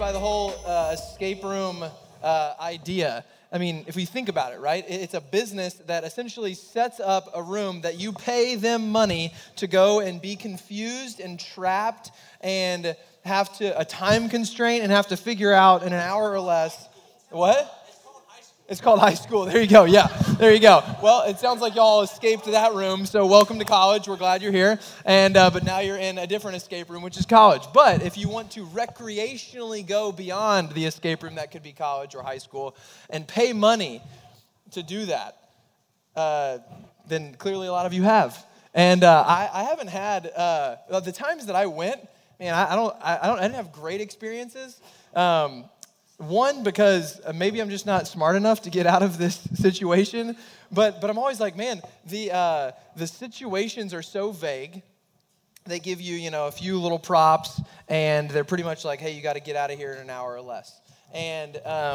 by the whole escape room idea. I mean, if we think about it, right? It's a business that essentially sets up a room that you pay them money to go and be confused and trapped and have to, a time constraint and have to figure out in an hour or less. What? It's called high school. There you go. Yeah, there you go. Well, it sounds like y'all escaped that room, so welcome to college. We're glad you're here. And but now you're in a different escape room, which is college. But if you want to recreationally go beyond the escape room, that could be college or high school, and pay money to do that, then clearly a lot of you have. And I haven't had the times that I went. Man, I didn't have great experiences. One, because maybe I'm just not smart enough to get out of this situation, but I'm always like, man, the situations are so vague. They give you, a few little props, and they're pretty much like, hey, you got to get out of here in an hour or less. And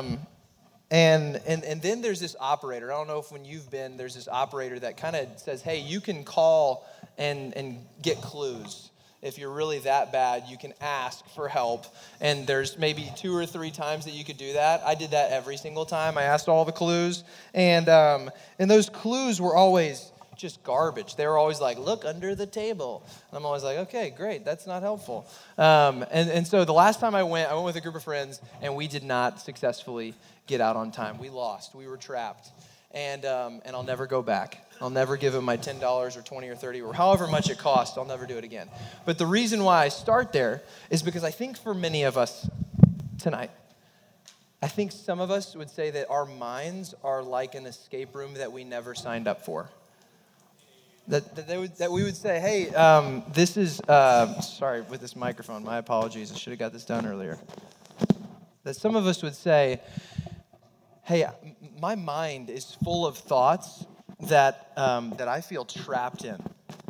then there's this operator. I don't know if when you've been, there's this operator that kind of says, hey, you can call and get clues. If you're really that bad, you can ask for help. And there's maybe 2 or 3 times that you could do that. I did that every single time. I asked all the clues. And those clues were always just garbage. They were always like, look under the table. And I'm always like, okay, great. That's not helpful. And so the last time I went with a group of friends, and we did not successfully get out on time. We lost. We were trapped. And I'll never go back. I'll never give them my $10 or $20 or $30 or however much it cost. I'll never do it again. But the reason why I start there is because I think for many of us tonight, I think some of us would say that our minds are like an escape room that we never signed up for. That we would say, hey, this is, sorry, with this microphone, my apologies. I should have got this done earlier. That some of us would say, hey, my mind is full of thoughts that I feel trapped in,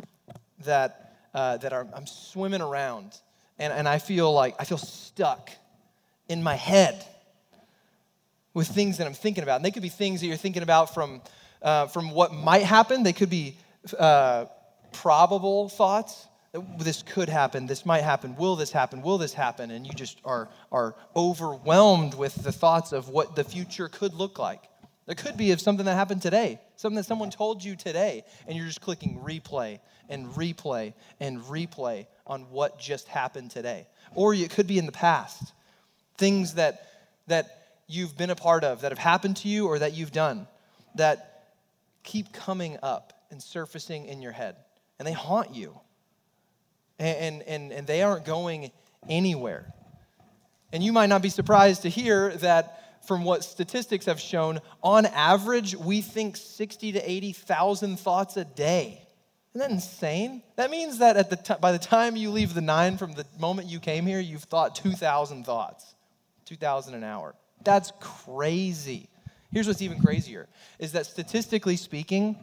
I'm swimming around, and I feel stuck in my head with things that I'm thinking about. And they could be things that you're thinking about from what might happen. They could be probable thoughts. This could happen. This might happen. Will this happen? Will this happen? And you just are overwhelmed with the thoughts of what the future could look like. There could be of something that happened today, something that someone told you today, and you're just clicking replay and replay and replay on what just happened today. Or it could be in the past, things that you've been a part of, that have happened to you or that you've done, that keep coming up and surfacing in your head, and they haunt you, and they aren't going anywhere. And you might not be surprised to hear that from what statistics have shown, on average, we think 60 to 80,000 thoughts a day. Isn't that insane? That means that by the time you leave the 9 from the moment you came here, you've thought 2,000 thoughts, 2,000 an hour. That's crazy. Here's what's even crazier, is that statistically speaking,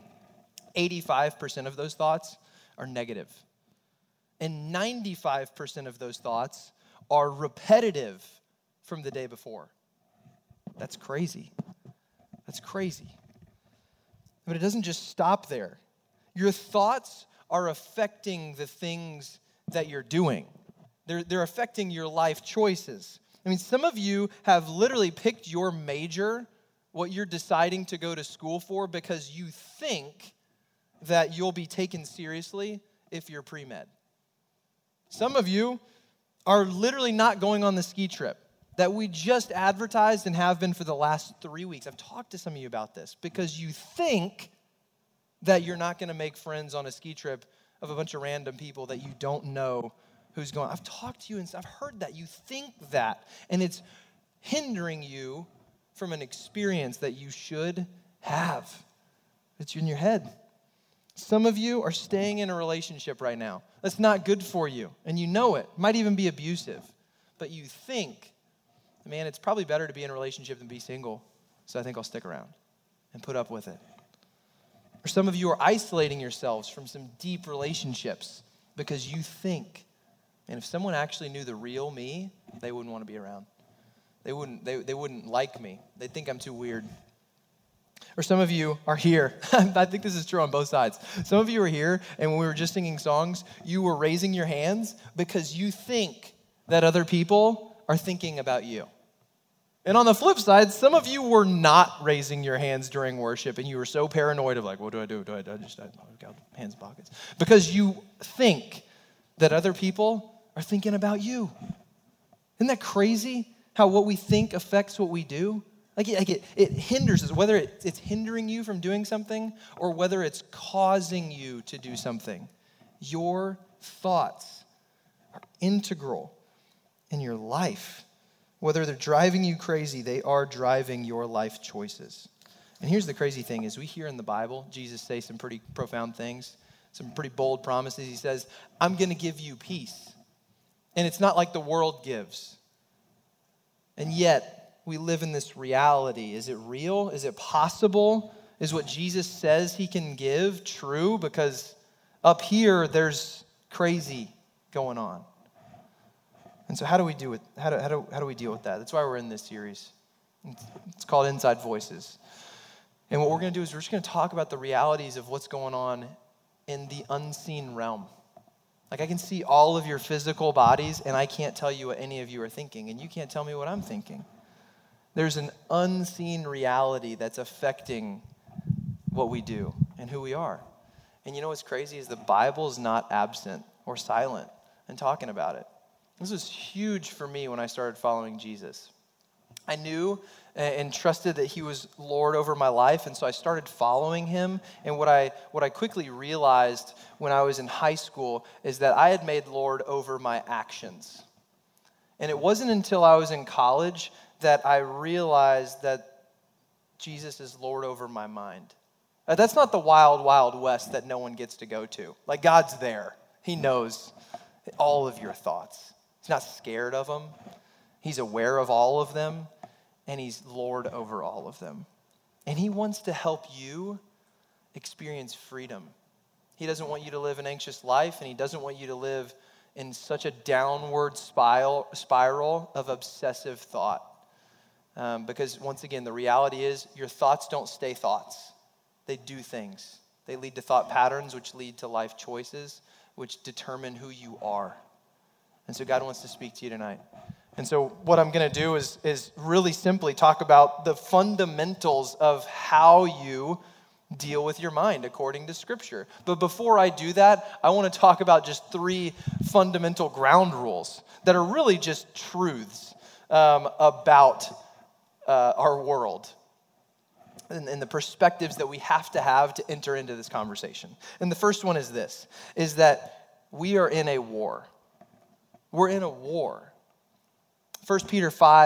85% of those thoughts are negative. And 95% of those thoughts are repetitive from the day before. That's crazy. That's crazy. But it doesn't just stop there. Your thoughts are affecting the things that you're doing. They're affecting your life choices. I mean, some of you have literally picked your major, what you're deciding to go to school for, because you think that you'll be taken seriously if you're pre-med. Some of you are literally not going on the ski trip that we just advertised and have been for the last 3 weeks. I've talked to some of you about this because you think that you're not going to make friends on a ski trip of a bunch of random people that you don't know who's going. I've talked to you and I've heard that. You think that, and it's hindering you from an experience that you should have. It's in your head. Some of you are staying in a relationship right now that's not good for you, and you know it. It might even be abusive, but you think, man, it's probably better to be in a relationship than be single, so I think I'll stick around and put up with it. Or some of you are isolating yourselves from some deep relationships because you think, and if someone actually knew the real me, they wouldn't want to be around. They wouldn't like me. They'd think I'm too weird. Or some of you are here. I think this is true on both sides. Some of you are here, and when we were just singing songs, you were raising your hands because you think that other people are thinking about you. And on the flip side, some of you were not raising your hands during worship, and you were so paranoid of like, what do I do? I got hands in pockets. Because you think that other people are thinking about you. Isn't that crazy how what we think affects what we do? It hinders us, whether it's hindering you from doing something or whether it's causing you to do something. Your thoughts are integral in your life. Whether they're driving you crazy, they are driving your life choices. And here's the crazy thing is we hear in the Bible, Jesus say some pretty profound things, some pretty bold promises. He says, I'm going to give you peace. And it's not like the world gives. And yet, we live in this reality. Is it real? Is it possible? Is what Jesus says he can give true? Because up here, there's crazy going on. And so how do we deal with that? That's why we're in this series. It's called Inside Voices. And what we're going to do is we're just going to talk about the realities of what's going on in the unseen realm. Like I can see all of your physical bodies, and I can't tell you what any of you are thinking, and you can't tell me what I'm thinking. There's an unseen reality that's affecting what we do and who we are. And you know what's crazy is the Bible is not absent or silent in talking about it. This was huge for me when I started following Jesus. I knew and trusted that he was Lord over my life, and so I started following him. And what I quickly realized when I was in high school is that I had made Lord over my actions. And it wasn't until I was in college that I realized that Jesus is Lord over my mind. That's not the wild, wild west that no one gets to go to. Like God's there. He knows all of your thoughts. He's not scared of them. He's aware of all of them, and he's Lord over all of them. And he wants to help you experience freedom. He doesn't want you to live an anxious life, and he doesn't want you to live in such a downward spiral of obsessive thought. Because once again, the reality is your thoughts don't stay thoughts. They do things. They lead to thought patterns, which lead to life choices, which determine who you are. And so God wants to speak to you tonight. And so what I'm going to do is really simply talk about the fundamentals of how you deal with your mind according to Scripture. But before I do that, I want to talk about just 3 fundamental ground rules that are really just truths about our world and the perspectives that we have to enter into this conversation. And the first one is this, is that we are in a war. We're in a war. 1 Peter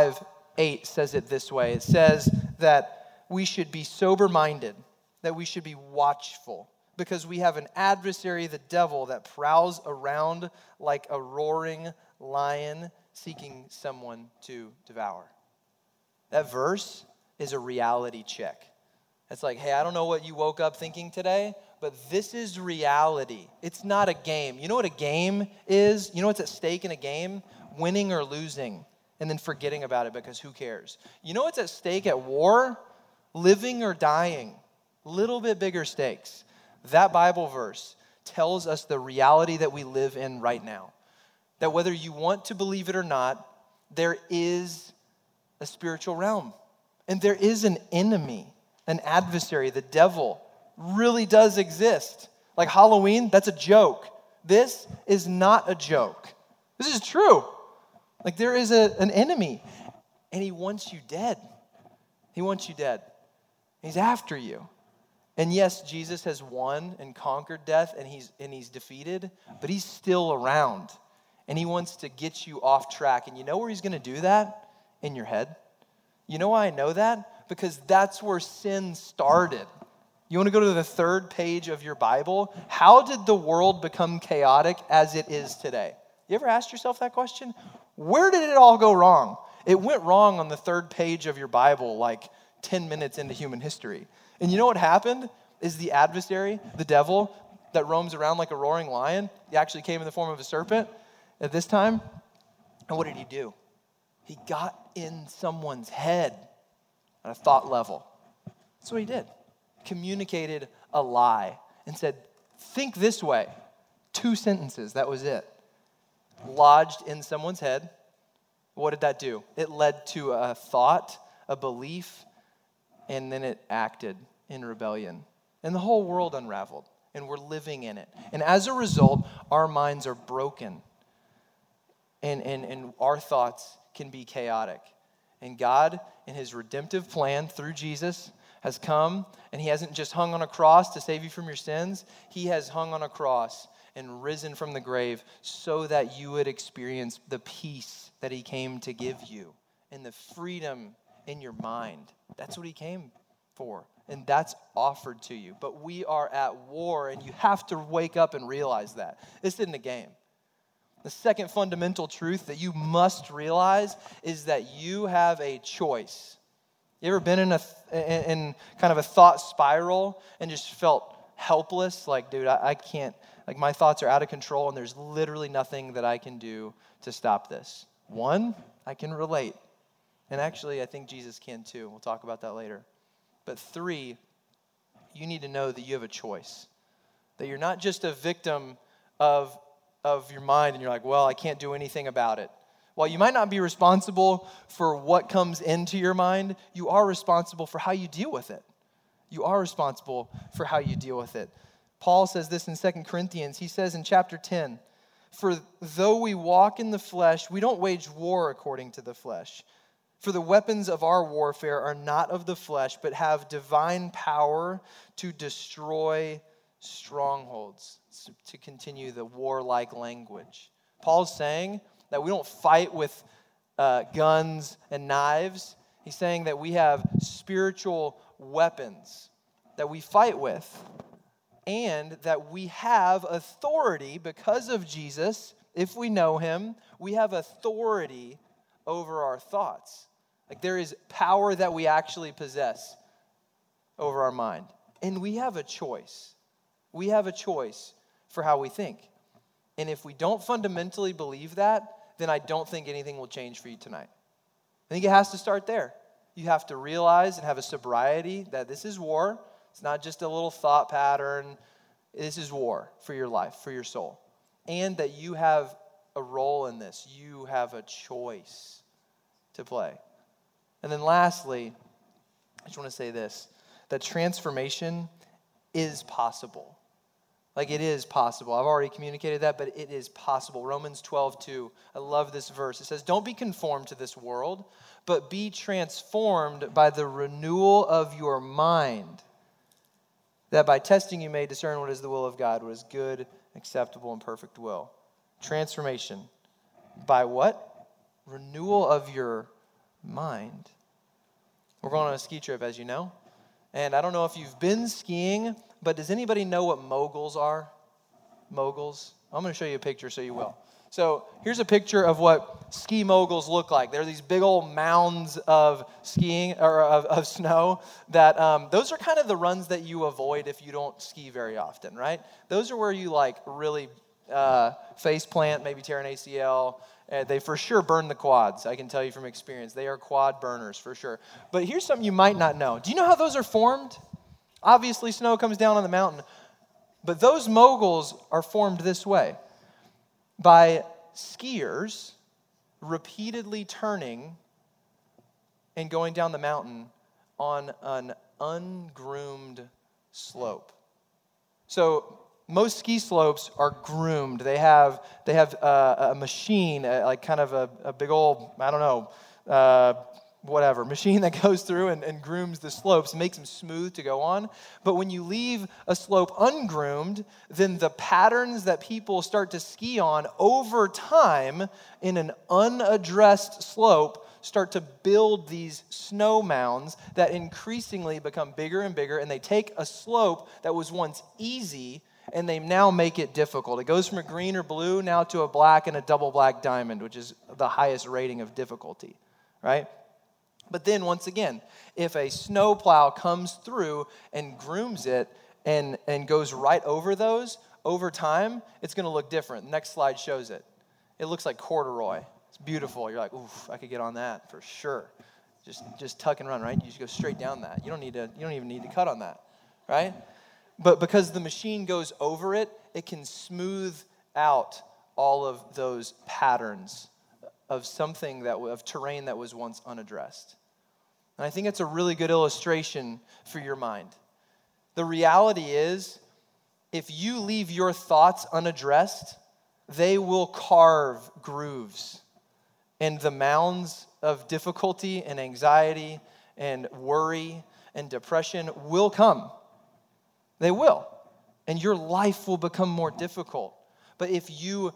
5:8 says it this way. It says that we should be sober-minded, that we should be watchful, because we have an adversary, the devil, that prowls around like a roaring lion seeking someone to devour. That verse is a reality check. It's like, hey, I don't know what you woke up thinking today, but this is reality. It's not a game. You know what a game is? You know what's at stake in a game? Winning or losing, and then forgetting about it because who cares? You know what's at stake at war? Living or dying. Little bit bigger stakes. That Bible verse tells us the reality that we live in right now. That whether you want to believe it or not, there is a spiritual realm. And there is an enemy, an adversary, the devil, really does exist. Like Halloween, that's a joke. This is not a joke. This is true. Like there is an enemy, and he wants you dead. He wants you dead. He's after you. And yes, Jesus has won and conquered death, and he's defeated, but he's still around, and he wants to get you off track. And you know where he's going to do that? In your head. You know why I know that? Because that's where sin started. You want to go to the 3rd page of your Bible? How did the world become chaotic as it is today? You ever asked yourself that question? Where did it all go wrong? It went wrong on the 3rd page of your Bible, like 10 minutes into human history. And you know what happened? Is the adversary, the devil, that roams around like a roaring lion, he actually came in the form of a serpent at this time. And what did he do? He got in someone's head at a thought level. That's what he did. Communicated a lie and said, think this way. 2 sentences, that was it. Lodged in someone's head, What did that do? It led to a thought, a belief, and then it acted in rebellion. And the whole world unraveled, and we're living in it. And as a result, our minds are broken, and our thoughts can be chaotic. And God, in his redemptive plan through Jesus, has come, and he hasn't just hung on a cross to save you from your sins. He has hung on a cross and risen from the grave so that you would experience the peace that he came to give you and the freedom in your mind. That's what he came for, and that's offered to you. But we are at war, and you have to wake up and realize that. This isn't a game. The second fundamental truth that you must realize is that you have a choice. You ever been in kind of a thought spiral and just felt helpless? Like, dude, I can't, like my thoughts are out of control and there's literally nothing that I can do to stop this. One, I can relate. And actually, I think Jesus can too. We'll talk about that later. But three, you need to know that you have a choice. That you're not just a victim of your mind and you're like, well, I can't do anything about it. While you might not be responsible for what comes into your mind, you are responsible for how you deal with it. You are responsible for how you deal with it. Paul says this in 2 Corinthians. He says in chapter 10, "For though we walk in the flesh, we don't wage war according to the flesh. For the weapons of our warfare are not of the flesh, but have divine power to destroy strongholds." To continue the warlike language. Paul's saying that we don't fight with guns and knives. He's saying that we have spiritual weapons that we fight with, and that we have authority because of Jesus. If we know him, we have authority over our thoughts. Like there is power that we actually possess over our mind. And we have a choice. We have a choice for how we think. And if we don't fundamentally believe that, then I don't think anything will change for you tonight. I think it has to start there. You have to realize and have a sobriety that this is war. It's not just a little thought pattern. This is war for your life, for your soul. And that you have a role in this. You have a choice to play. And then lastly, I just want to say this, that transformation is possible. Like it is possible. I've already communicated that, but it is possible. Romans 12:2. I love this verse. It says, "Don't be conformed to this world, but be transformed by the renewal of your mind, that by testing you may discern what is the will of God, what is good, acceptable, and perfect will." Transformation. By what? Renewal of your mind. We're going on a ski trip, as you know. And I don't know if you've been skiing, but does anybody know what moguls are? Moguls? I'm going to show you a picture so you will. So here's a picture of what ski moguls look like. They're these big old mounds of skiing or of snow that those are kind of the runs that you avoid if you don't ski very often, right? Those are where you like really face plant, maybe tear an ACL. They for sure burn the quads. I can tell you from experience. They are quad burners for sure. But here's something you might not know. Do you know how those are formed? Obviously, snow comes down on the mountain. But those moguls are formed this way. By skiers repeatedly turning and going down the mountain on an ungroomed slope. So most ski slopes are groomed. They have a machine, like kind of a big old, I don't know, machine that goes through and grooms the slopes, makes them smooth to go on. But when you leave a slope ungroomed, then the patterns that people start to ski on over time in an unaddressed slope start to build these snow mounds that increasingly become bigger and bigger, and they take a slope that was once easy and they now make it difficult. It goes from a green or blue now to a black and a double black diamond, which is the highest rating of difficulty, right? But then once again, if a snowplow comes through and grooms it and goes right over those, over time, it's going to look different. The next slide shows it. It looks like corduroy. It's beautiful. You're like, oof, I could get on that for sure. Just tuck and run, right? You just go straight down that. You don't even need to cut on that, right? But because the machine goes over it, it can smooth out all of those patterns of something of terrain that was once unaddressed. And I think it's a really good illustration for your mind. The reality is, if you leave your thoughts unaddressed, they will carve grooves, and the mounds of difficulty and anxiety and worry and depression will come. They will. And your life will become more difficult. But if you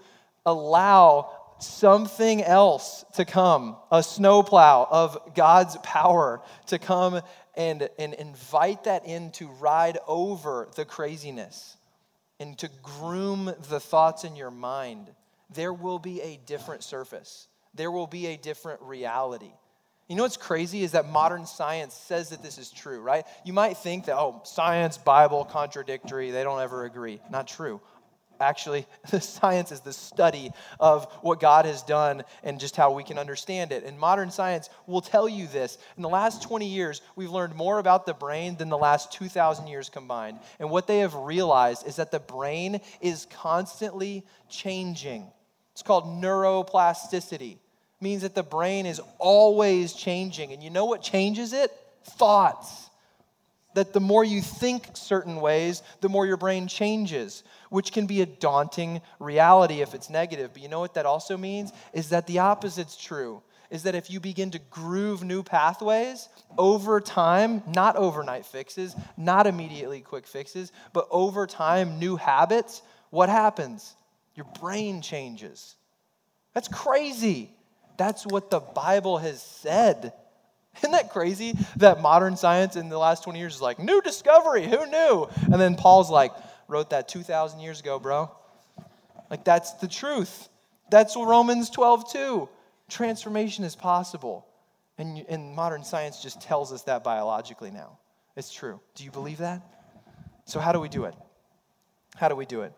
allow something else to come, a snowplow of God's power to come and invite that in to ride over the craziness and to groom the thoughts in your mind, there will be a different surface. There will be a different reality. You know what's crazy is that modern science says that this is true, right? You might think that, science, Bible, contradictory, they don't ever agree. Not true. Actually, the science is the study of what God has done and just how we can understand it. And modern science will tell you this. In the last 20 years, we've learned more about the brain than the last 2,000 years combined. And what they have realized is that the brain is constantly changing. It's called neuroplasticity. It means that the brain is always changing. And you know what changes it? Thoughts. That the more you think certain ways, the more your brain changes, which can be a daunting reality if it's negative. But you know what that also means? Is that the opposite's true. Is that if you begin to groove new pathways over time, not overnight fixes, not immediately quick fixes, but over time, new habits, what happens? Your brain changes. That's crazy. That's what the Bible has said. Isn't that crazy that modern science in the last 20 years is like, new discovery, who knew? And then Paul's like, wrote that 2,000 years ago, bro. Like, that's the truth. That's Romans 12:2. Transformation is possible. And modern science just tells us that biologically now. It's true. Do you believe that? So how do we do it? How do we do it?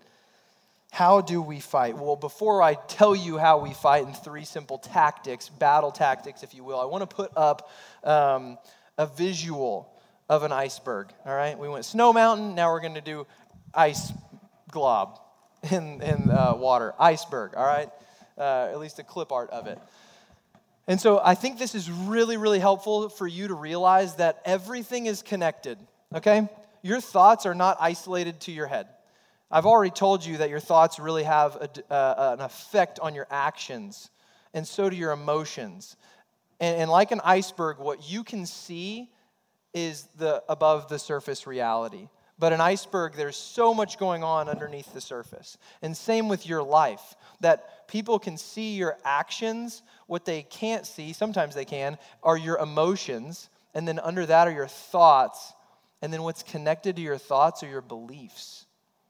How do we fight? Well, before I tell you how we fight in 3 simple tactics, battle tactics, if you will, I want to put up a visual of an iceberg, all right? We went snow mountain, now we're going to do ice glob in water, iceberg, all right? At least a clip art of it. And so I think this is really, really helpful for you to realize that everything is connected, okay? Your thoughts are not isolated to your head. I've already told you that your thoughts really have an effect on your actions, and so do your emotions. And like an iceberg, what you can see is the above the surface reality. But an iceberg, there's so much going on underneath the surface. And same with your life, that people can see your actions. What they can't see, sometimes they can, are your emotions. And then under that are your thoughts. And then what's connected to your thoughts are your beliefs.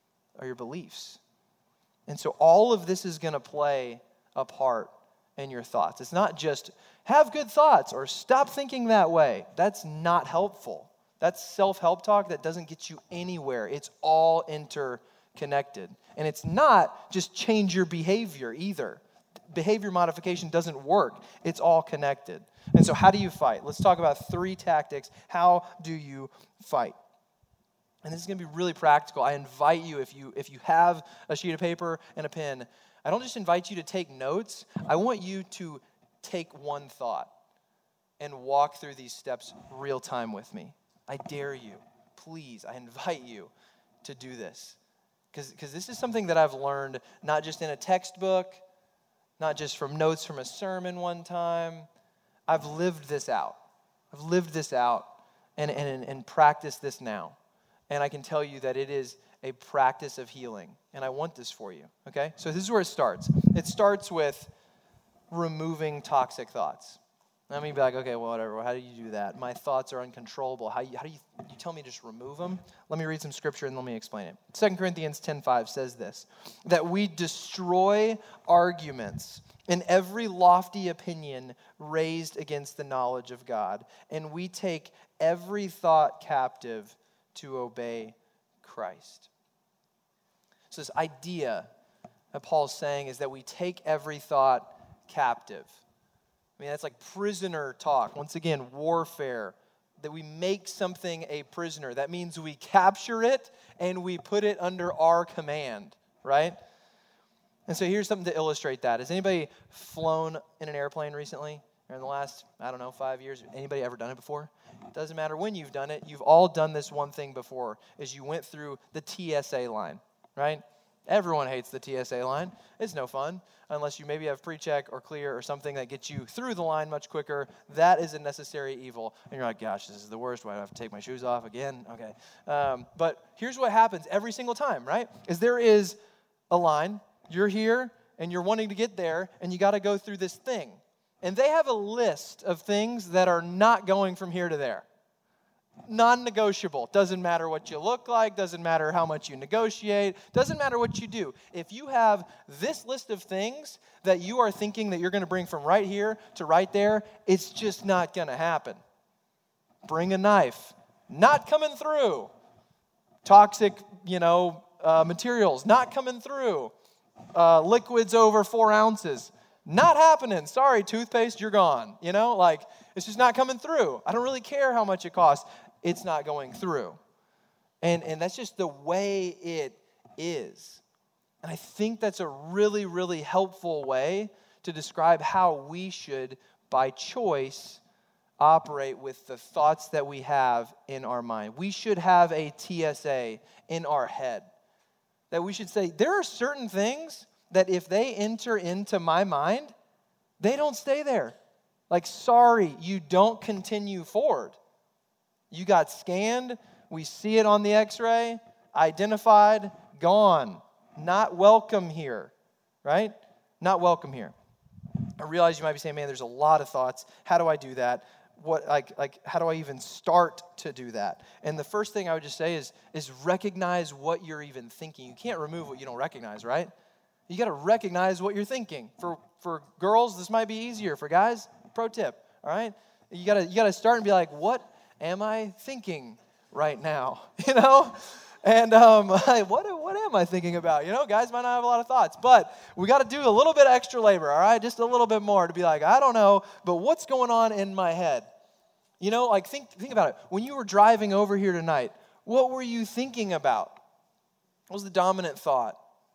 And so all of this is going to play a part in your thoughts. It's not just have good thoughts or stop thinking that way. That's not helpful. That's self-help talk that doesn't get you anywhere. It's all interconnected. And it's not just change your behavior either. Behavior modification doesn't work. It's all connected. And so how do you fight? Let's talk about 3 tactics. How do you fight? And this is going to be really practical. I invite you, if you have a sheet of paper and a pen, I don't just invite you to take notes. I want you to take one thought and walk through these steps real time with me. I dare you. Please, I invite you to do this. Because this is something that I've learned not just in a textbook, not just from notes from a sermon one time. I've lived this out. And practiced this now. And I can tell you that it is a practice of healing. And I want this for you, okay? So this is where it starts. It starts with removing toxic thoughts. Let me be like, okay, well, whatever. Well, how do you do that? My thoughts are uncontrollable. How do you tell me to just remove them? Let me read some scripture and let me explain it. 2 Corinthians 10:5 says this, that we destroy arguments and every lofty opinion raised against the knowledge of God, and we take every thought captive to obey Christ. So this idea that Paul's saying is that we take every thought captive. I mean, that's like prisoner talk. Once again, warfare. That we make something a prisoner. That means we capture it and we put it under our command, right? And so here's something to illustrate that. Has anybody flown in an airplane recently? Or in the last, 5 years? Anybody ever done it before? It doesn't matter when you've done it. You've all done this one thing before, is you went through the TSA line, right? Everyone hates the TSA line. It's no fun unless you maybe have pre-check or clear or something that gets you through the line much quicker. That is a necessary evil. And you're like, gosh, this is the worst. Why do I have to take my shoes off again? Okay. But here's what happens every single time, right? Is there is a line. You're here, and you're wanting to get there, and you got to go through this thing. And they have a list of things that are not going from here to there. Non-negotiable. Doesn't matter what you look like. Doesn't matter how much you negotiate. Doesn't matter what you do. If you have this list of things that you are thinking that you're going to bring from right here to right there, it's just not going to happen. Bring a knife. Not coming through. Toxic, materials. Not coming through. Liquids over 4 ounces. Not happening. Sorry, toothpaste, you're gone. It's just not coming through. I don't really care how much it costs. It's not going through. And that's just the way it is. And I think that's a really, really helpful way to describe how we should, by choice, operate with the thoughts that we have in our mind. We should have a TSA in our head. That we should say, there are certain things that if they enter into my mind, they don't stay there. Like, sorry, you don't continue forward. You got scanned, we see it on the x-ray, identified, gone. Not welcome here, right? Not welcome here. I realize you might be saying, man, there's a lot of thoughts. How do I do that? How do I even start to do that? And the first thing I would just say is recognize what you're even thinking. You can't remove what you don't recognize, right? You got to recognize what you're thinking. For girls, this might be easier. For guys, pro tip, all right? You got to start and be like, what am I thinking right now? And what am I thinking about? Guys might not have a lot of thoughts, but we got to do a little bit of extra labor, all right? Just a little bit more to be like, I don't know, but what's going on in my head? Think about it. When you were driving over here tonight, what were you thinking about? What was the dominant thought?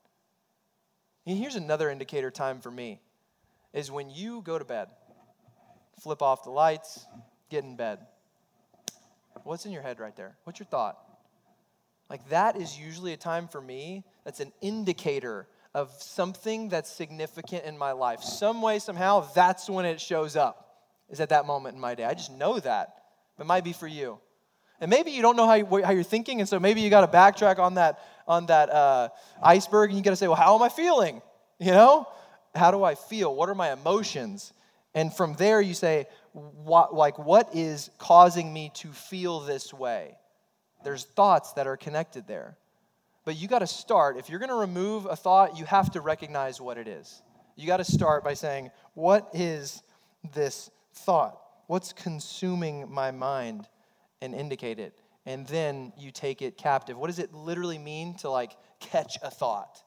And here's another indicator time for me, is when you go to bed, flip off the lights, get in bed. What's in your head right there? What's your thought? That is usually a time for me that's an indicator of something that's significant in my life. Some way, somehow, that's when it shows up, is at that moment in my day. I just know that. It might be for you. And maybe you don't know how you're thinking, and so maybe you got to backtrack on that iceberg, and you got to say, well, how am I feeling? How do I feel? What are my emotions? And from there, you say, what is causing me to feel this way? There's thoughts that are connected there. But you got to start. If you're going to remove a thought, you have to recognize what it is. You got to start by saying, what is this thought? What's consuming my mind? And indicate it. And then you take it captive. What does it literally mean to catch a thought?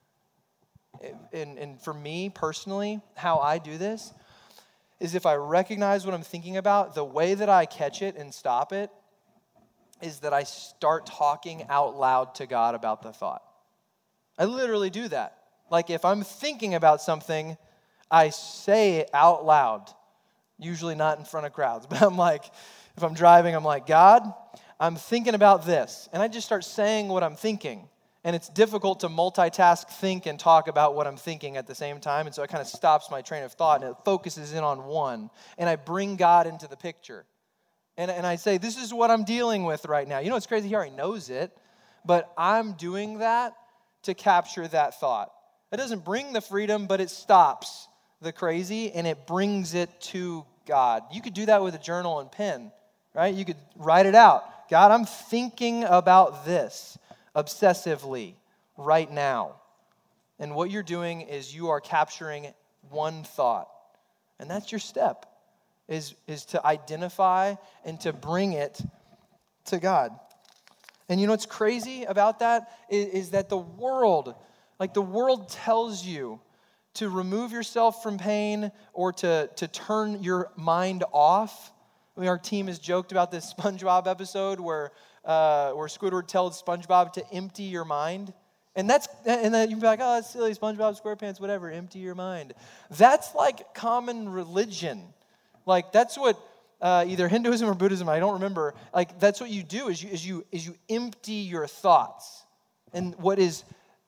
And for me personally, how I do this is if I recognize what I'm thinking about, the way that I catch it and stop it is that I start talking out loud to God about the thought. I literally do that. If I'm thinking about something, I say it out loud. Usually not in front of crowds, but if I'm driving, I'm like, God, I'm thinking about this. And I just start saying what I'm thinking. And it's difficult to multitask, think, and talk about what I'm thinking at the same time. And so it kind of stops my train of thought, and it focuses in on one. And I bring God into the picture. And I say, this is what I'm dealing with right now. It's crazy, he already knows it. But I'm doing that to capture that thought. It doesn't bring the freedom, but it stops the crazy, and it brings it to God. You could do that with a journal and pen, right? You could write it out. God, I'm thinking about this obsessively right now. And what you're doing is you are capturing one thought. And that's your step, is to identify and to bring it to God. And what's crazy about that is that the world tells you to remove yourself from pain or to turn your mind off. Our team has joked about this SpongeBob episode where Squidward tells SpongeBob to empty your mind. And then you'd be like, oh, that's silly, SpongeBob SquarePants, whatever, empty your mind. That's like common religion. Like that's what either Hinduism or Buddhism, I don't remember, like that's what you do is you empty your thoughts. And what is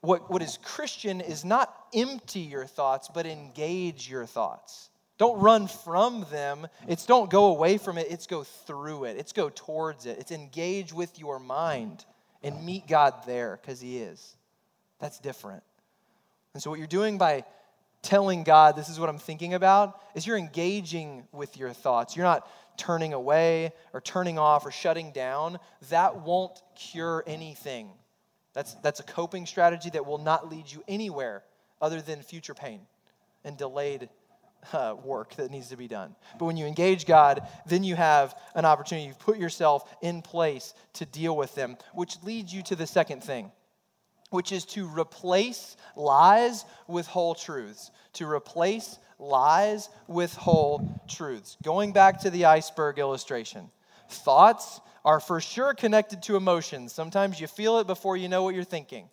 Christian is not empty your thoughts, but engage your thoughts. Don't run from them. It's don't go away from it. It's go through it. It's go towards it. It's engage with your mind and meet God there because he is. That's different. And so what you're doing by telling God, this is what I'm thinking about, is you're engaging with your thoughts. You're not turning away or turning off or shutting down. That won't cure anything. That's a coping strategy that will not lead you anywhere other than future pain and delayed work that needs to be done. But when you engage God, then you have an opportunity. You put yourself in place to deal with them, which leads you to the second thing, which is to replace lies with whole truths. To replace lies with whole truths. Going back to the iceberg illustration, thoughts are for sure connected to emotions. Sometimes you feel it before you know what you're thinking.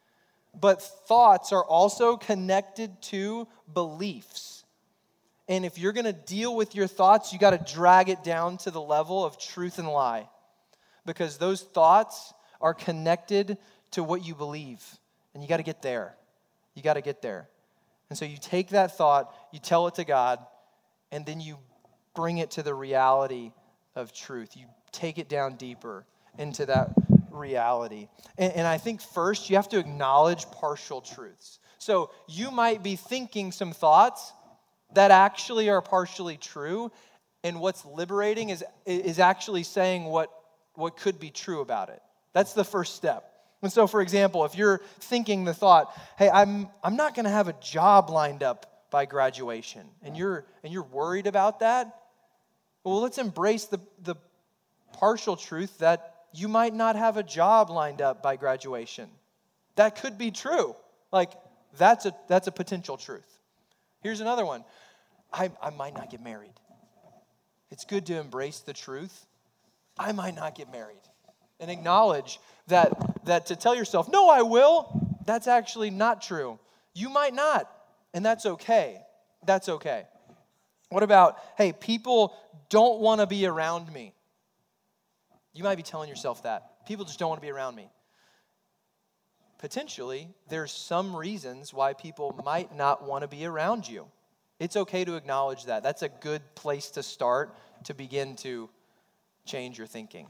But thoughts are also connected to beliefs. And if you're going to deal with your thoughts, you got to drag it down to the level of truth and lie. Because those thoughts are connected to what you believe. And you got to get there. You got to get there. And so you take that thought, you tell it to God, and then you bring it to the reality of truth. You take it down deeper into that reality. And I think first you have to acknowledge partial truths. So you might be thinking some thoughts that actually are partially true, and what's liberating is actually saying what could be true about it. That's the first step. And so, for example, if you're thinking the thought, hey, I'm not going to have a job lined up by graduation, and you're worried about that, well, let's embrace the partial truth that you might not have a job lined up by graduation. That could be true. Like, that's a potential truth. Here's another one. I might not get married. It's good to embrace the truth. I might not get married. And acknowledge that to tell yourself, no, I will, that's actually not true. You might not, and that's okay. That's okay. What about, hey, people don't want to be around me? You might be telling yourself that. People just don't want to be around me. Potentially, there's some reasons why people might not want to be around you. It's okay to acknowledge that. That's a good place to start to begin to change your thinking.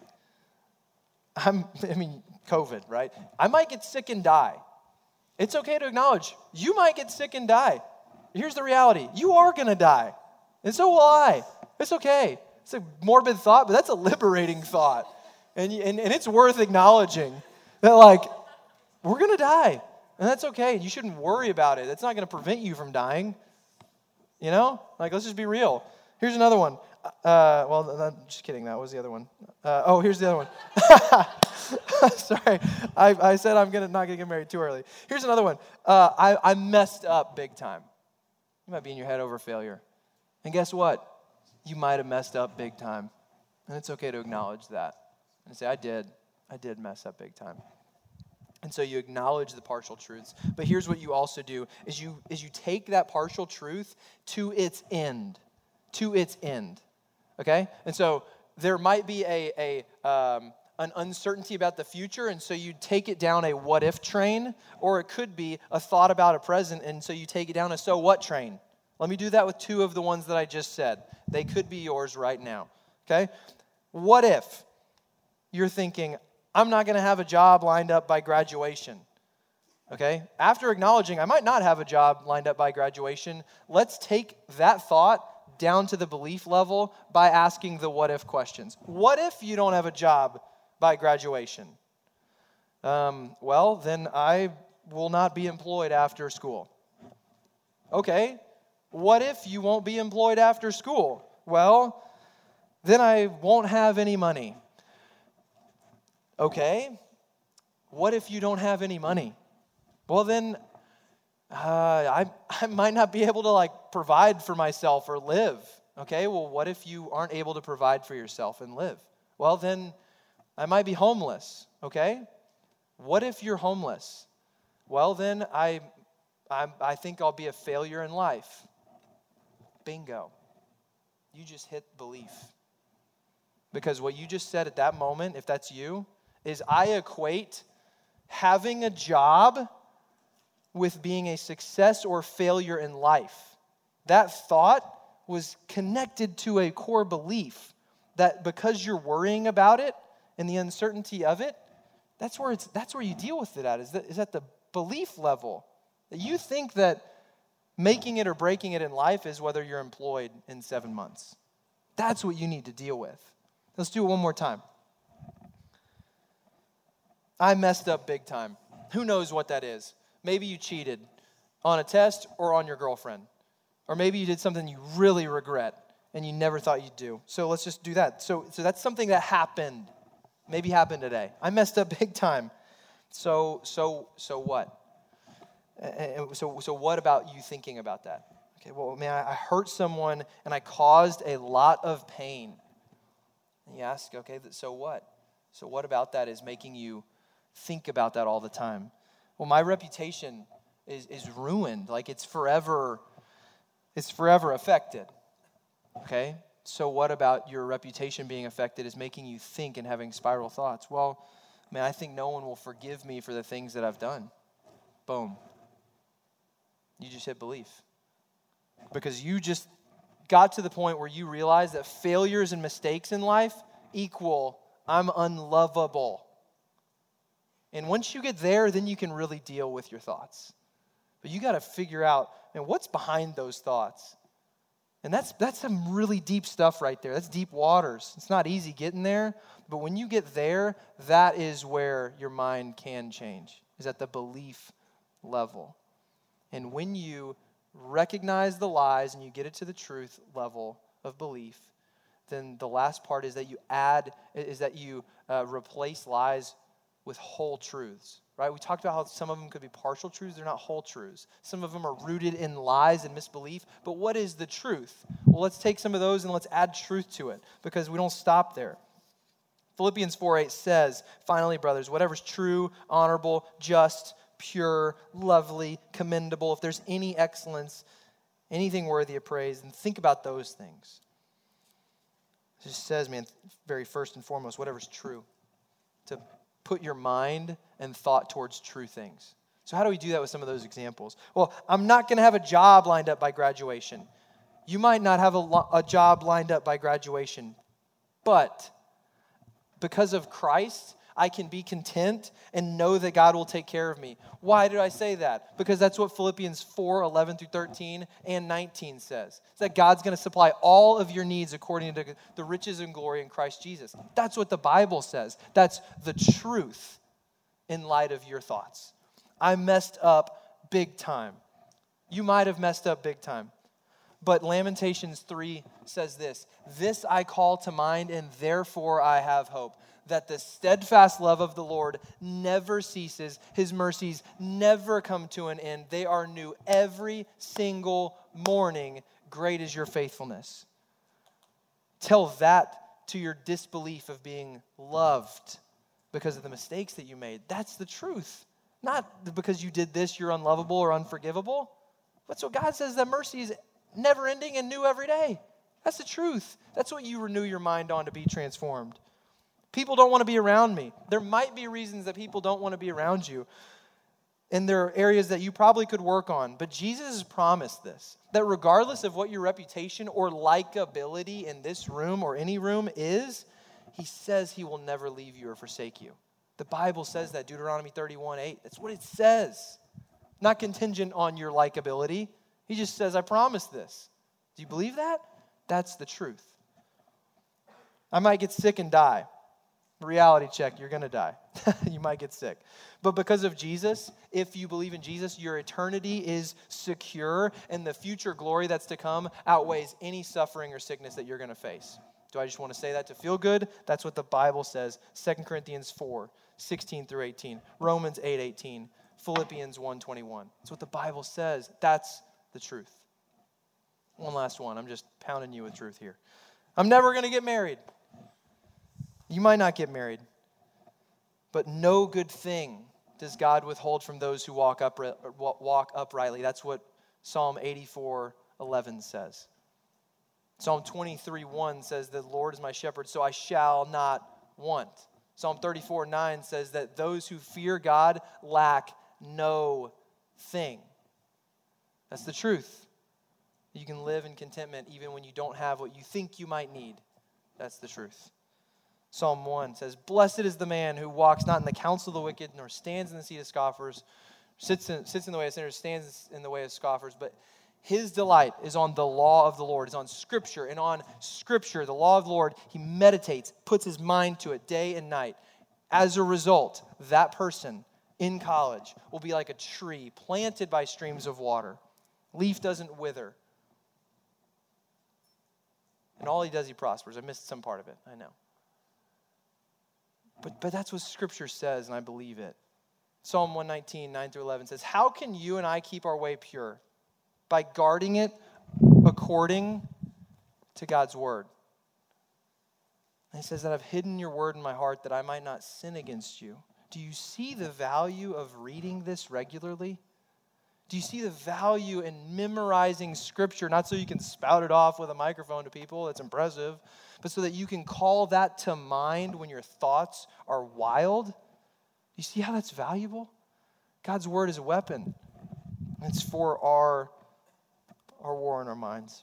COVID, right? I might get sick and die. It's okay to acknowledge you might get sick and die. Here's the reality. You are going to die. And so will I. It's okay. It's a morbid thought, but that's a liberating thought. And it's worth acknowledging that, like, we're going to die. And that's okay. You shouldn't worry about it. It's not going to prevent you from dying. You know? Like, let's just be real. Here's another one. Just kidding. That was the other one. Here's the other one. Sorry. I said I'm not going to get married too early. Here's another one. I messed up big time. You might be in your head over failure. And guess what? You might have messed up big time. And it's okay to acknowledge that. And say, I did mess up big time. And so you acknowledge the partial truths. But here's what you also do, is you take that partial truth to its end. To its end. Okay? And so there might be an uncertainty about the future, and so you take it down a what-if train, or it could be a thought about a present, and so you take it down a so-what train. Let me do that with two of the ones that I just said. They could be yours right now. Okay? What if you're thinking, I'm not going to have a job lined up by graduation? Okay? After acknowledging I might not have a job lined up by graduation, let's take that thought down to the belief level by asking the what if questions. What if you don't have a job by graduation? Well, then I will not be employed after school. Okay. What if you won't be employed after school? Well, then I won't have any money. Okay. What if you don't have any money? Well, then I might not be able to provide for myself or live. Okay, well, what if you aren't able to provide for yourself and live? Well, then I might be homeless. Okay, what if you're homeless? well, then I think I'll be a failure in life. Bingo. You just hit belief. Because what you just said at that moment, if that's you, is I equate having a job with being a success or failure in life. That thought was connected to a core belief that because you're worrying about it and the uncertainty of it, that's where you deal with it at, is at the belief level. That you think that making it or breaking it in life is whether you're employed in 7 months. That's what you need to deal with. Let's do it one more time. I messed up big time. Who knows what that is? Maybe you cheated on a test or on your girlfriend. Or maybe you did something you really regret and you never thought you'd do. So let's just do that. So that's something that happened. Maybe happened today. I messed up big time. So what? So what about you thinking about that? Okay, well, man, I hurt someone and I caused a lot of pain. And you ask, okay, so what? So what about that is making you think about that all the time? Well, my reputation is ruined. Like it's forever affected. Okay? So what about your reputation being affected is making you think and having spiral thoughts? Well, man, I think no one will forgive me for the things that I've done. Boom. You just hit belief. Because you just got to the point where you realize that failures and mistakes in life equal I'm unlovable. And once you get there, then you can really deal with your thoughts. But you got to figure out, man, what's behind those thoughts? And that's some really deep stuff right there. That's deep waters. It's not easy getting there, but when you get there, that is where your mind can change, is at the belief level. And when you recognize the lies and you get it to the truth level of belief, then the last part is that you replace lies with whole truths, right? We talked about how some of them could be partial truths. They're not whole truths. Some of them are rooted in lies and misbelief. But what is the truth? Well, let's take some of those and let's add truth to it because we don't stop there. Philippians 4:8 says, finally, brothers, whatever's true, honorable, just, pure, lovely, commendable, if there's any excellence, anything worthy of praise, then think about those things. It just says, man, very first and foremost, whatever's true. To put your mind and thought towards true things. So how do we do that with some of those examples? Well, I'm not going to have a job lined up by graduation. You might not have a job lined up by graduation, but because of Christ, I can be content and know that God will take care of me. Why did I say that? Because that's what Philippians 4:11 through 13 and 19 says. It's that God's going to supply all of your needs according to the riches and glory in Christ Jesus. That's what the Bible says. That's the truth in light of your thoughts. I messed up big time. You might have messed up big time. But Lamentations 3 says this, "This I call to mind, and therefore I have hope, that the steadfast love of the Lord never ceases. His mercies never come to an end. They are new every single morning. Great is your faithfulness." Tell that to your disbelief of being loved because of the mistakes that you made. That's the truth. Not because you did this, you're unlovable or unforgivable. That's what God says, that mercy is never ending and new every day. That's the truth. That's what you renew your mind on to be transformed. People don't want to be around me. There might be reasons that people don't want to be around you. And there are areas that you probably could work on. But Jesus has promised this, that regardless of what your reputation or likability in this room or any room is, he says he will never leave you or forsake you. The Bible says that, Deuteronomy 31:8. That's what it says. Not contingent on your likability. He just says, I promise this. Do you believe that? That's the truth. I might get sick and die. Reality check, you're going to die. You might get sick. But because of Jesus, if you believe in Jesus, your eternity is secure and the future glory that's to come outweighs any suffering or sickness that you're going to face. Do I just want to say that to feel good? That's what the Bible says. 2 Corinthians 4:16 through 18. Romans 8:18. Philippians 1:21. That's what the Bible says. That's the truth. One last one. I'm just pounding you with truth here. I'm never going to get married. You might not get married, but no good thing does God withhold from those who walk uprightly. That's what Psalm 84:11 says. Psalm 23:1 says, the Lord is my shepherd, so I shall not want. Psalm 34:9 says that those who fear God lack no thing. That's the truth. You can live in contentment even when you don't have what you think you might need. That's the truth. Psalm 1 says, blessed is the man who walks not in the counsel of the wicked, nor stands in the seat of scoffers, sits in the way of sinners, stands in the way of scoffers, but his delight is on the law of the Lord, is on Scripture. And on Scripture, the law of the Lord, he meditates, puts his mind to it day and night. As a result, that person in college will be like a tree planted by streams of water. Leaf doesn't wither. And all he does, he prospers. I missed some part of it, I know. But that's what Scripture says, and I believe it. Psalm 119, 9 through 11 says, how can you and I keep our way pure? By guarding it according to God's word. And he says that I've hidden your word in my heart that I might not sin against you. Do you see the value of reading this regularly? Do you see the value in memorizing Scripture, not so you can spout it off with a microphone to people, that's impressive, but so that you can call that to mind when your thoughts are wild? Do you see how that's valuable? God's word is a weapon. It's for our war in our minds.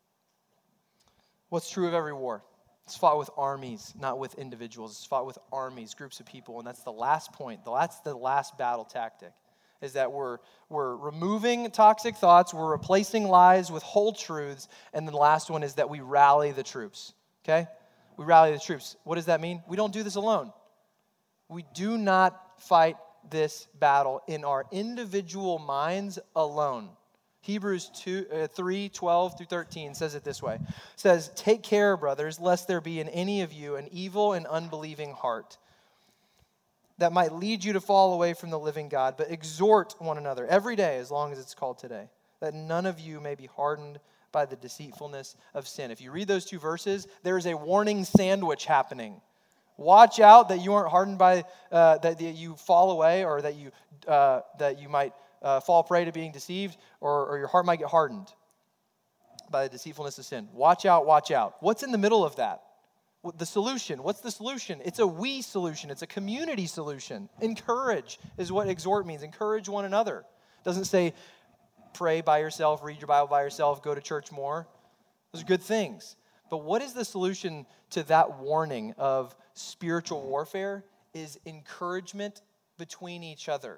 What's true of every war? It's fought with armies, not with individuals. It's fought with armies, groups of people, and that's the last point. That's the last battle tactic, is that we're removing toxic thoughts, we're replacing lies with whole truths, and then the last one is that we rally the troops, okay? We rally the troops. What does that mean? We don't do this alone. We do not fight this battle in our individual minds alone. Hebrews 3:12 through 13 says it this way. It says, take care, brothers, lest there be in any of you an evil and unbelieving heart that might lead you to fall away from the living God, but exhort one another every day, as long as it's called today, that none of you may be hardened by the deceitfulness of sin. If you read those two verses, there is a warning sandwich happening. Watch out that you aren't hardened by, that you fall away, or that you might fall prey to being deceived, or your heart might get hardened by the deceitfulness of sin. Watch out, watch out. What's in the middle of that? The solution. What's the solution? It's a we solution. It's a community solution. Encourage is what exhort means. Encourage one another. It doesn't say pray by yourself, read your Bible by yourself, go to church more. Those are good things. But what is the solution to that warning of spiritual warfare? Is encouragement between each other.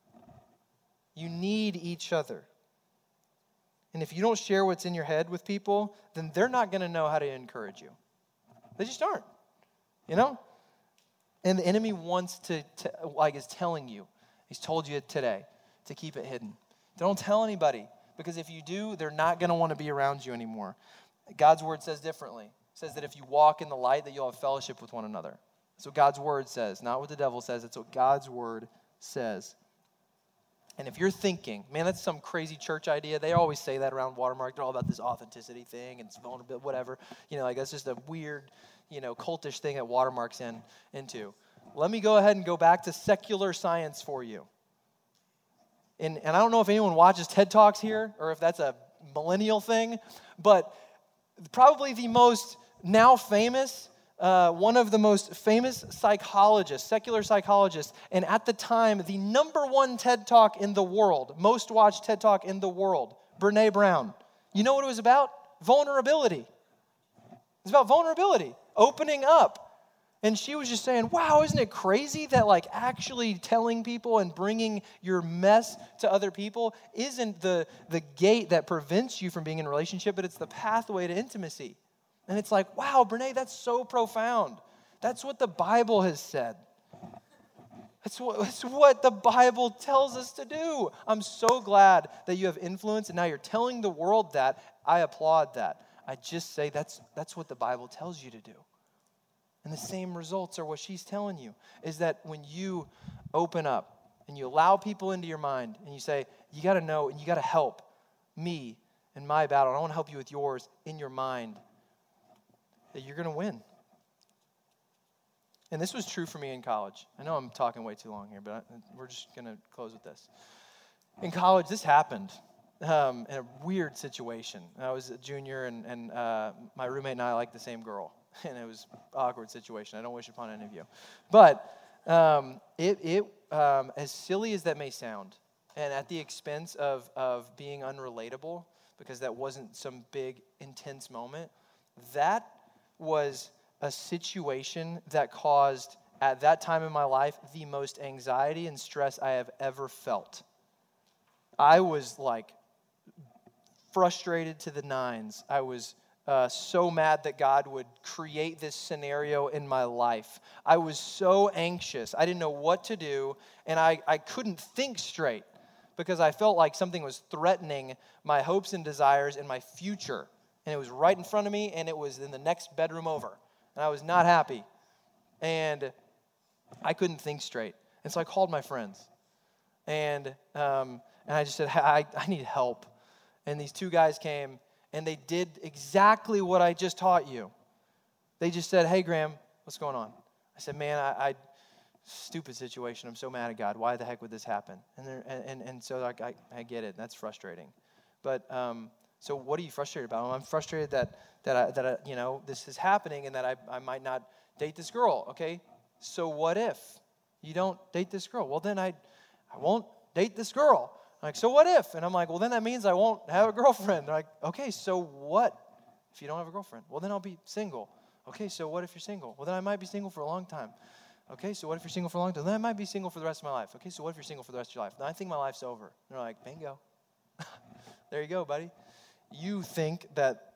You need each other. And if you don't share what's in your head with people, then they're not going to know how to encourage you. They just aren't, you know? And the enemy wants is telling you, he's told you today, to keep it hidden. Don't tell anybody, because if you do, they're not going to want to be around you anymore. God's word says differently. It says that if you walk in the light, that you'll have fellowship with one another. That's what God's word says, not what the devil says. It's what God's word says. And if you're thinking, man, that's some crazy church idea. They always say that around Watermark. They're all about this authenticity thing and it's vulnerability, whatever. That's just a weird, cultish thing that Watermark's into. Let me go ahead and go back to secular science for you. And I don't know if anyone watches TED Talks here or if that's a millennial thing, but probably the most now famous, one of the most famous psychologists, secular psychologists, and at the time, the number one TED Talk in the world, most watched TED Talk in the world, Brené Brown. You know what it was about? Vulnerability. It's about vulnerability, opening up. And she was just saying, wow, isn't it crazy that actually telling people and bringing your mess to other people isn't the gate that prevents you from being in a relationship, but it's the pathway to intimacy. And it's like, wow, Brené, that's so profound. That's what the Bible has said. That's what the Bible tells us to do. I'm so glad that you have influence and now you're telling the world that. I applaud that. I just say that's what the Bible tells you to do. And the same results are what she's telling you, is that when you open up and you allow people into your mind and you say, you got to know and you got to help me in my battle, and I want to help you with yours in your mind, that you're going to win. And this was true for me in college. I know I'm talking way too long here, but we're just going to close with this. In college, this happened in a weird situation. I was a junior, and my roommate and I liked the same girl. And it was an awkward situation. I don't wish upon any of you. But as silly as that may sound, and at the expense of being unrelatable, because that wasn't some big, intense moment, that was a situation that caused, at that time in my life, the most anxiety and stress I have ever felt. I was like frustrated to the nines. I was so mad that God would create this scenario in my life. I was so anxious. I didn't know what to do, and I couldn't think straight because I felt like something was threatening my hopes and desires and my future. And it was right in front of me, and it was in the next bedroom over. And I was not happy. And I couldn't think straight. And so I called my friends. And I just said, I need help. And these two guys came, and they did exactly what I just taught you. They just said, hey, Graham, what's going on? I said, man, stupid situation. I'm so mad at God. Why the heck would this happen? And so like, I get it. That's frustrating. But so what are you frustrated about? Well, I'm frustrated that this is happening and that I might not date this girl. Okay, so what if you don't date this girl? Well, then I won't date this girl. I'm like, so what if? And I'm like, well, then that means I won't have a girlfriend. They're like, okay, so what if you don't have a girlfriend? Well, then I'll be single. Okay, so what if you're single? Well, then I might be single for a long time. Okay, so what if you're single for a long time? Then I might be single for the rest of my life. Okay, so what if you're single for the rest of your life? Then I think my life's over. And they're like, bingo. There you go, buddy. You think that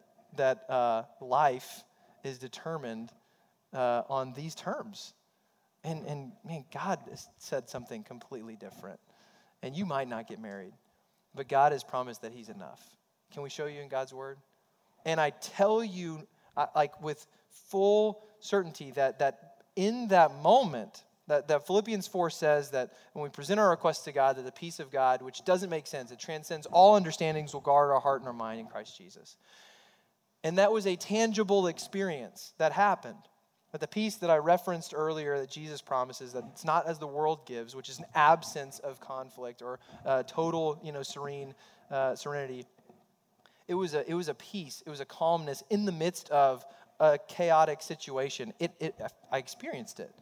life is determined on these terms. And man, God said something completely different. And you might not get married, but God has promised that he's enough. Can we show you in God's word? And I tell you, like with full certainty, that in that moment, that Philippians 4 says that when we present our requests to God, that the peace of God, which doesn't make sense, it transcends all understandings, will guard our heart and our mind in Christ Jesus. And that was a tangible experience that happened. But the peace that I referenced earlier that Jesus promises, that it's not as the world gives, which is an absence of conflict or total, serenity. It was a peace. It was a calmness in the midst of a chaotic situation. I experienced it.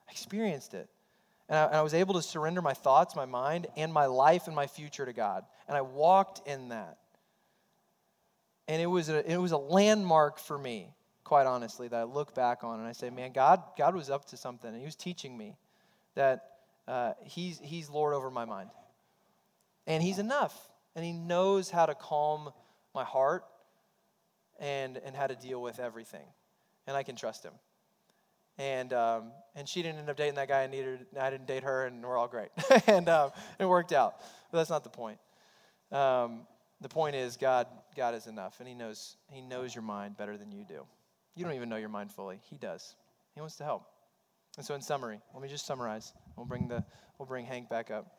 And I was able to surrender my thoughts, my mind, and my life and my future to God. And I walked in that. And it was a landmark for me, quite honestly, that I look back on and I say, man, God was up to something. And he was teaching me that he's Lord over my mind. And he's enough. And he knows how to calm my heart and how to deal with everything. And I can trust him. And she didn't end up dating that guy I didn't date her, and we're all great. and it worked out. But that's not the point. The point is God is enough, and he knows your mind better than you do. You don't even know your mind fully. He does. He wants to help. And so in summary, let me just summarize. We'll bring Hank back up.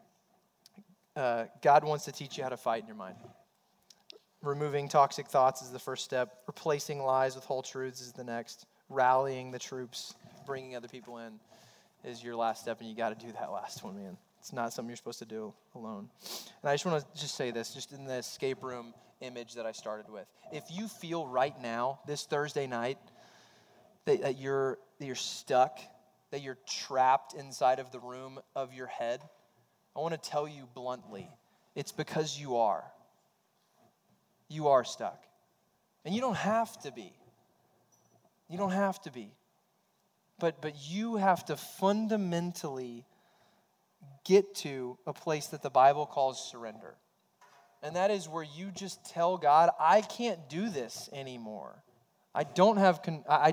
God wants to teach you how to fight in your mind. Removing toxic thoughts is the first step. Replacing lies with whole truths is the next. Rallying the troops, bringing other people in is your last step, and you got to do that last one, man. It's not something you're supposed to do alone. And I just want to say this, just in the escape room image that I started with. If you feel right now, this Thursday night, that you're stuck, that you're trapped inside of the room of your head, I want to tell you bluntly, it's because you are. You are stuck. And you don't have to be. You don't have to be. But you have to fundamentally get to a place that the Bible calls surrender. And that is where you just tell God, I can't do this anymore. I don't have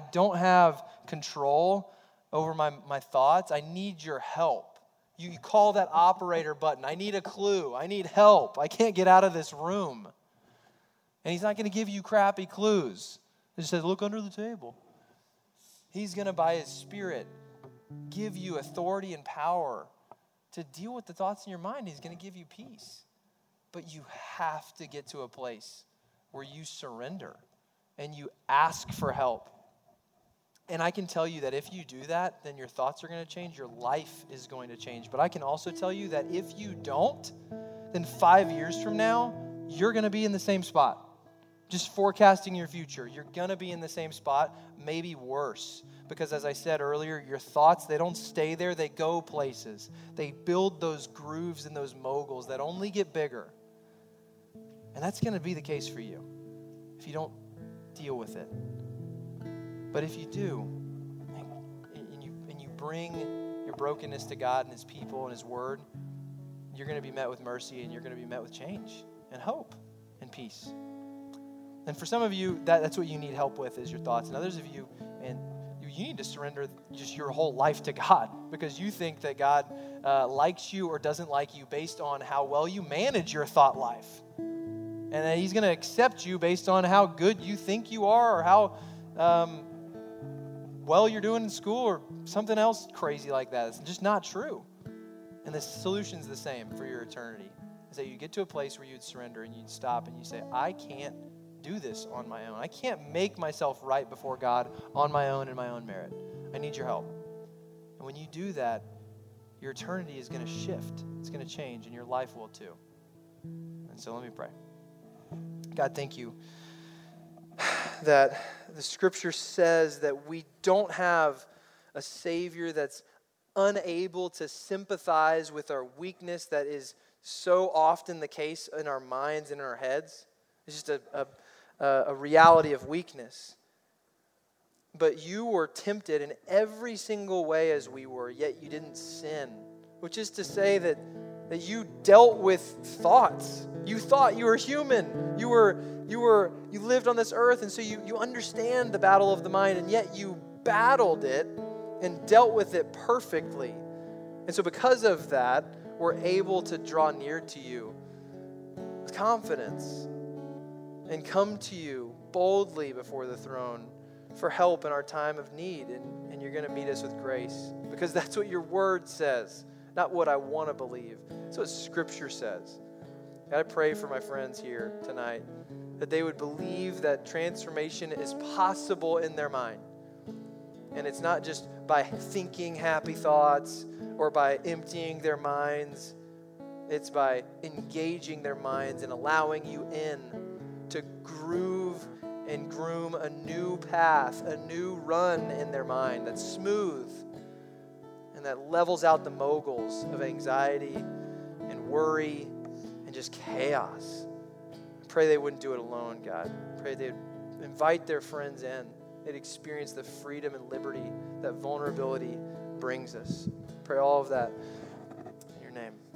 control over my thoughts. I need your help. You call that operator button. I need a clue. I need help. I can't get out of this room. And he's not going to give you crappy clues. He just says, look under the table. He's going to, by his Spirit, give you authority and power to deal with the thoughts in your mind. He's going to give you peace. But you have to get to a place where you surrender and you ask for help. And I can tell you that if you do that, then your thoughts are going to change. Your life is going to change. But I can also tell you that if you don't, then 5 years from now, you're going to be in the same spot. Just forecasting your future. You're going to be in the same spot, maybe worse. Because as I said earlier, your thoughts, they don't stay there. They go places. They build those grooves and those moguls that only get bigger. And that's going to be the case for you if you don't deal with it. But if you do, and you bring your brokenness to God and His people and His Word, you're going to be met with mercy and you're going to be met with change and hope and peace. And for some of you, that's what you need help with is your thoughts. And others of you, man, you need to surrender just your whole life to God because you think that God likes you or doesn't like you based on how well you manage your thought life. And that He's going to accept you based on how good you think you are or how well you're doing in school or something else crazy like that. It's just not true. And the solution's the same for your eternity. Is that you get to a place where you'd surrender and you'd stop and you say, I can't do this on my own. I can't make myself right before God on my own in my own merit. I need your help. And when you do that, your eternity is going to shift. It's going to change, and your life will too. And so let me pray. God, thank you that the Scripture says that we don't have a Savior that's unable to sympathize with our weakness that is so often the case in our minds and in our heads. It's just a reality of weakness. But you were tempted in every single way as we were, yet you didn't sin. Which is to say that you dealt with thoughts. You thought you were human. You lived on this earth, and so you understand the battle of the mind, and yet you battled it and dealt with it perfectly. And so because of that, we're able to draw near to you with confidence and come to you boldly before the throne for help in our time of need. And you're going to meet us with grace because that's what your word says, not what I want to believe. That's what Scripture says. God, I pray for my friends here tonight that they would believe that transformation is possible in their mind. And it's not just by thinking happy thoughts or by emptying their minds. It's by engaging their minds and allowing you in to groove and groom a new path, a new run in their mind that's smooth and that levels out the moguls of anxiety and worry and just chaos. I pray they wouldn't do it alone, God. I pray they'd invite their friends in. They'd experience the freedom and liberty that vulnerability brings us. I pray all of that in your name.